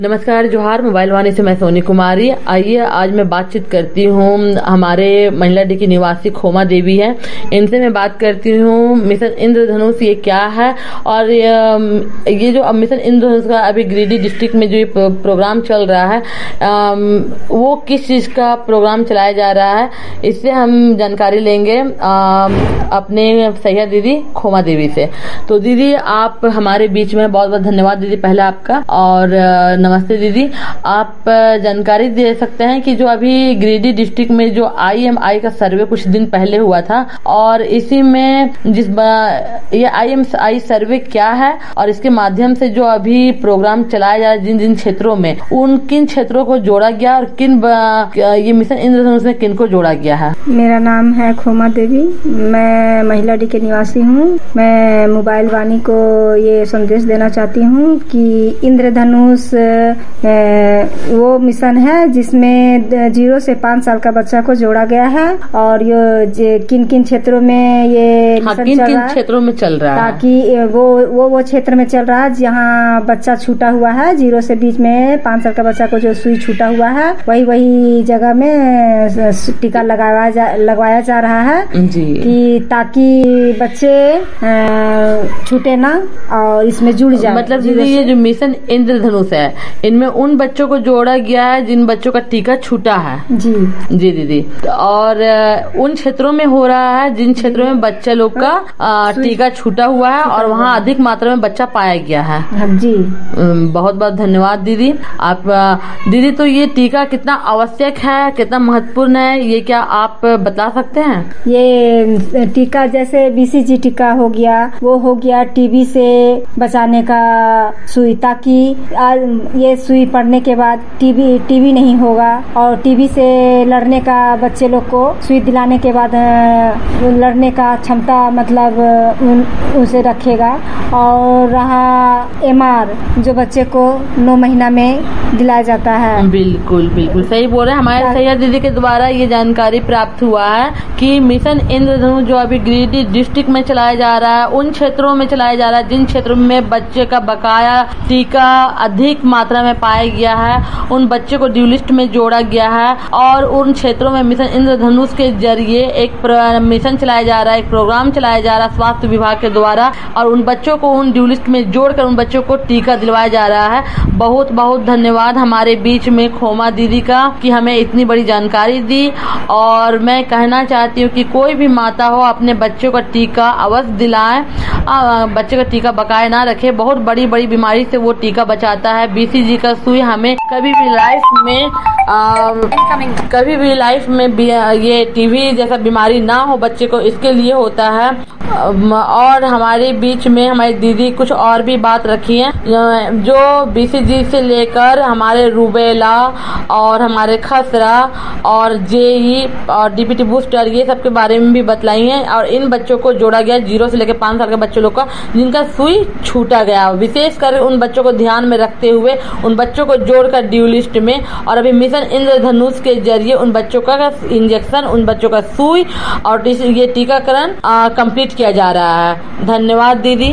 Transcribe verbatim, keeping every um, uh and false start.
नमस्कार, जोहार। मोबाइल वाणी से मैं सोनी कुमारी। आइए आज मैं बातचीत करती हूँ, हमारे महिला डी की निवासी खोमा देवी है, इनसे मैं बात करती हूँ मिशन इंद्रधनुष ये क्या है और ये जो मिशन इंद्रधनुष का अभी गिरिडीह डिस्ट्रिक्ट में जो ये प्रोग्राम चल रहा है वो किस चीज का प्रोग्राम चलाया जा रहा है, इससे हम जानकारी लेंगे अपने सैया दीदी खोमा देवी से। तो दीदी आप हमारे बीच में, बहुत बहुत धन्यवाद दीदी पहले आपका। और नमस्ते दीदी, आप जानकारी दे सकते हैं कि जो अभी गिरिडीह डिस्ट्रिक्ट में जो आई एम आई का सर्वे कुछ दिन पहले हुआ था और इसी में जिस ये आई एम आई सर्वे क्या है और इसके माध्यम से जो अभी प्रोग्राम चलाया जा रहा है जिन जिन क्षेत्रों में, उन किन क्षेत्रों को जोड़ा गया और किन ये मिशन इंद्रधनुष में किन को जोड़ा गया है। मेरा नाम है खोमा देवी, मैं महिला डी के निवासी हूँ। मैं मोबाइल वाणी को ये संदेश देना चाहती हूँ कि इंद्रधनुष वो मिशन है जिसमें जीरो से पाँच साल का बच्चा को जोड़ा गया है और ये किन किन क्षेत्रों में ये हाँ, मिशन किन चल किन रहा है क्षेत्रों में चल रहा है, ताकि वो वो वो क्षेत्र में चल रहा है जहाँ बच्चा छूटा हुआ है, जीरो से बीच में पाँच साल का बच्चा को जो सुई छूटा हुआ है वही वही जगह में टीका लगाया जा लगवाया जा रहा है जी, कि ताकि बच्चे छूटे ना और इसमें जुड़ जाए। मतलब दीदी ये जो मिशन इंद्रधनुष है इनमें उन बच्चों को जोड़ा गया है जिन बच्चों का टीका छूटा है। जी जी दीदी, और उन क्षेत्रों में हो रहा है जिन क्षेत्रों में बच्चे लोग का टीका छूटा हुआ है और वहाँ अधिक मात्रा में बच्चा पाया गया है। जी बहुत बहुत धन्यवाद दीदी। आप दीदी तो ये टीका कितना आवश्यक है, कितना महत्वपूर्ण है, ये क्या आप बता सकते हैं? ये टीका जैसे बीसीजी टीका हो गया, वो हो गया टीबी से बचाने का सुई, ताकि ये सुई पड़ने के बाद टीबी टीबी नहीं होगा और टीबी से लड़ने का बच्चे लोग को सुई दिलाने के बाद लड़ने का क्षमता मतलब उसे रखेगा। और रहा एमआर जो बच्चे को नौ महीना में दिलाया जाता है। बिल्कुल बिल्कुल सही बोल रहे हैं। हमारे सैया दीदी के द्वारा ये जानकारी प्राप्त हुआ है कि मिशन इंद्रधनुष जो अभी गिरिडीह डिस्ट्रिक्ट में चलाया जा रहा है उन क्षेत्रों में चलाया जा रहा है जिन क्षेत्रों में बच्चे का बकाया टीका अधिक मात्रा में पाया गया है, उन बच्चे को ड्यू लिस्ट में जोड़ा गया है और उन क्षेत्रों में मिशन इंद्रधनुष के जरिए एक मिशन चलाया जा रहा है, एक प्रोग्राम चलाया जा रहा है स्वास्थ्य विभाग के द्वारा और उन बच्चों को उन ड्यू लिस्ट में जोड़कर उन बच्चों को टीका दिलवाया जा रहा है। बहुत बहुत धन्यवाद हमारे बीच में खोमा दीदी का कि हमें इतनी बड़ी जानकारी दी। और मैं कहना चाहती हूँ कि कोई भी माता हो अपने बच्चों का टीका अवश्य दिलाएं, बच्चे का टीका बकाया ना रखे। बहुत बड़ी बड़ी बीमारी से वो टीका बचाता है। बीसीजी का सुई हमें कभी भी लाइफ में आ, कभी भी लाइफ में ये टीबी जैसा बीमारी ना हो बच्चे को, इसके लिए होता है। और हमारे बीच में हमारी दीदी कुछ और भी बात रखी है जो बीसीजी से लेकर हमारे रूबेला और हमारे खसरा और जेई और डीपीटी बूस्टर ये सब के बारे में भी बतलाई है और इन बच्चों को जोड़ा गया जीरो से लेकर पाँच साल के बच्चों लोग का जिनका सुई छूटा गया, विशेषकर उन बच्चों को ध्यान में रखते हुए उन बच्चों को जोड़कर ड्यू लिस्ट में और अभी मिशन इंद्रधनुष के जरिए उन बच्चों का इंजेक्शन, उन बच्चों का सुई और ये टीकाकरण कंप्लीट किया जा रहा है। धन्यवाद दीदी।